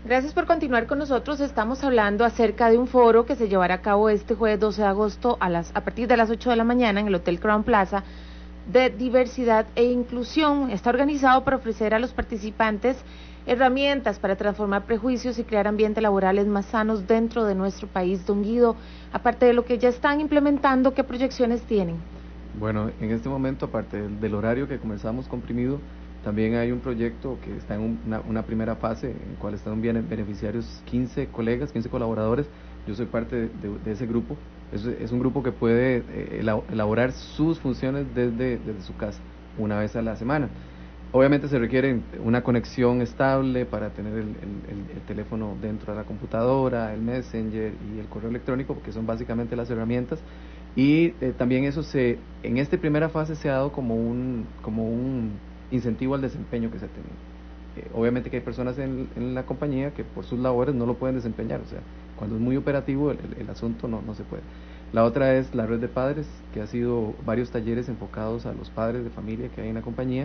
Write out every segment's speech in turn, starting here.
Gracias por continuar con nosotros. Estamos hablando acerca de un foro que se llevará a cabo este jueves 12 de agosto a partir de las 8 de la mañana en el Hotel Crown Plaza, de diversidad e inclusión. Está organizado para ofrecer a los participantes herramientas para transformar prejuicios y crear ambientes laborales más sanos dentro de nuestro país. Don Guido, aparte de lo que ya están implementando, ¿qué proyecciones tienen? Bueno, en este momento, aparte del horario que comenzamos comprimido, también hay un proyecto que está en una primera fase, en el cual están beneficiarios 15 colegas, 15 colaboradores. Yo soy parte de ese grupo. Es un grupo que puede elaborar sus funciones desde su casa, una vez a la semana. Obviamente se requiere una conexión estable para tener el teléfono dentro de la computadora, el Messenger y el correo electrónico, porque son básicamente las herramientas. Y también eso en esta primera fase se ha dado como un incentivo al desempeño que se ha tenido. Obviamente que hay personas en la compañía que por sus labores no lo pueden desempeñar, o sea, cuando es muy operativo el asunto no se puede. La otra es la red de padres, que ha sido varios talleres enfocados a los padres de familia que hay en la compañía,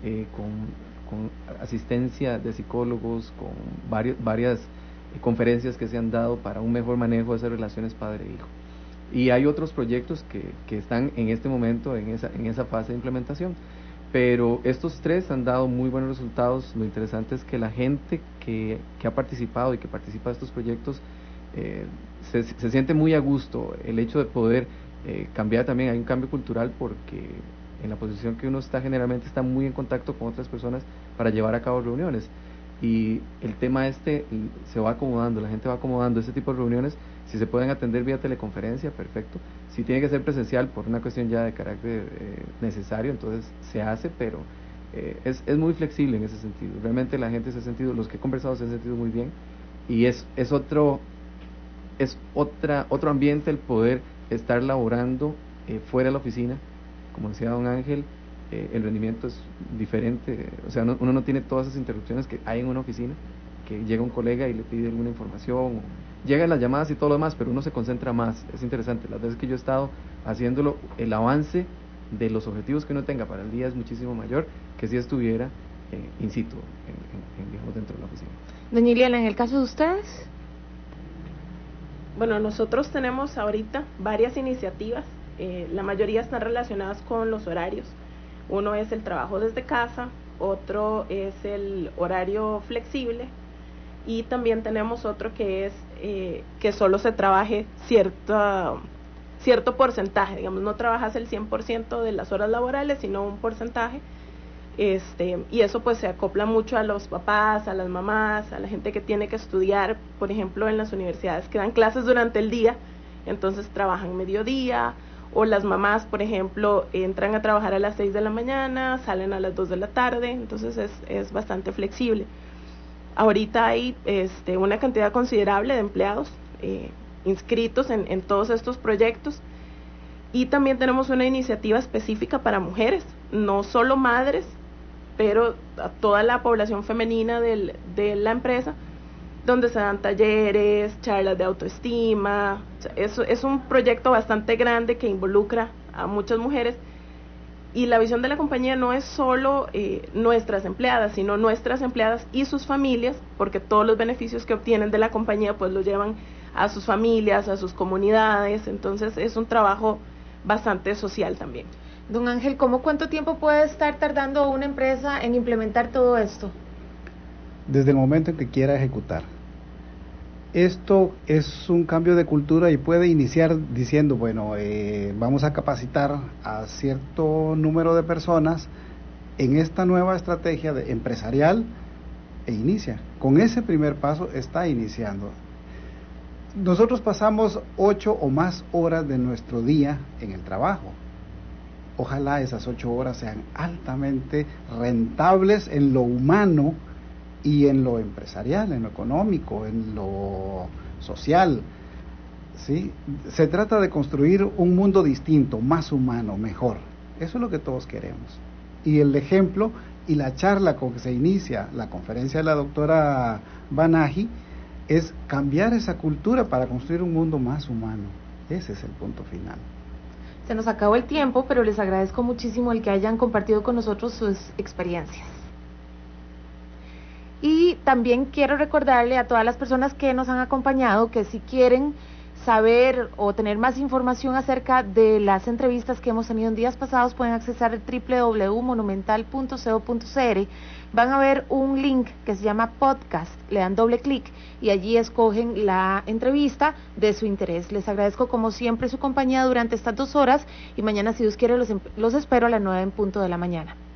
con asistencia de psicólogos, con varias conferencias que se han dado para un mejor manejo de esas relaciones padre-hijo. Y hay otros proyectos que están en este momento en esa fase de implementación. Pero estos tres han dado muy buenos resultados. Lo interesante es que la gente que ha participado y que participa de estos proyectos se siente muy a gusto. El hecho de poder cambiar también, hay un cambio cultural, porque en la posición que uno está generalmente está muy en contacto con otras personas para llevar a cabo reuniones. Y el tema se va acomodando, la gente va acomodando ese tipo de reuniones. Si se pueden atender vía teleconferencia, perfecto. Si tiene que ser presencial por una cuestión ya de carácter necesario, entonces se hace, pero es muy flexible en ese sentido. Realmente la gente se ha sentido, los que he conversado se han sentido muy bien, y es otro ambiente el poder estar laborando fuera de la oficina. Como decía don Ángel, el rendimiento es diferente, o sea, uno no tiene todas esas interrupciones que hay en una oficina, que llega un colega y le pide alguna información, llegan las llamadas y todo lo demás, pero uno se concentra más. Es interesante, las veces que yo he estado haciéndolo, el avance de los objetivos que uno tenga para el día es muchísimo mayor que si estuviera in situ, digamos, dentro de la oficina. Doña Iliana, en el caso de ustedes. Bueno, nosotros tenemos ahorita varias iniciativas, la mayoría están relacionadas con los horarios. Uno es el trabajo desde casa, otro es el horario flexible, y también tenemos otro que es que solo se trabaje cierto porcentaje, digamos, no trabajas el 100% de las horas laborales, sino un porcentaje, y eso pues se acopla mucho a los papás, a las mamás, a la gente que tiene que estudiar. Por ejemplo, en las universidades que dan clases durante el día, entonces trabajan mediodía, o las mamás, por ejemplo, entran a trabajar a las 6 de la mañana, salen a las 2 de la tarde, entonces es bastante flexible. Ahorita hay una cantidad considerable de empleados inscritos en todos estos proyectos, y también tenemos una iniciativa específica para mujeres, no solo madres, pero a toda la población femenina de la empresa, donde se dan talleres, charlas de autoestima. Es un proyecto bastante grande que involucra a muchas mujeres, y la visión de la compañía no es solo nuestras empleadas, sino nuestras empleadas y sus familias, porque todos los beneficios que obtienen de la compañía pues los llevan a sus familias, a sus comunidades. Entonces es un trabajo bastante social también. Don Ángel, ¿cuánto tiempo puede estar tardando una empresa en implementar todo esto? Desde el momento en que quiera ejecutar. Esto es un cambio de cultura y puede iniciar diciendo, bueno, vamos a capacitar a cierto número de personas en esta nueva estrategia empresarial, e inicia. Con ese primer paso está iniciando. Nosotros pasamos 8 o más horas de nuestro día en el trabajo. Ojalá esas 8 horas sean altamente rentables en lo humano y en lo empresarial, en lo económico, en lo social, ¿sí? Se trata de construir un mundo distinto, más humano, mejor. Eso es lo que todos queremos. Y el ejemplo y la charla con que se inicia la conferencia de la doctora Banaji es cambiar esa cultura para construir un mundo más humano. Ese es el punto final. Se nos acabó el tiempo, pero les agradezco muchísimo el que hayan compartido con nosotros sus experiencias. Y también quiero recordarle a todas las personas que nos han acompañado que si quieren saber o tener más información acerca de las entrevistas que hemos tenido en días pasados, pueden accesar al www.monumental.co.cr. Van a ver un link que se llama podcast, le dan doble clic y allí escogen la entrevista de su interés. Les agradezco como siempre su compañía durante estas 2 horas y mañana, si Dios quiere, los espero a las 9 en punto de la mañana.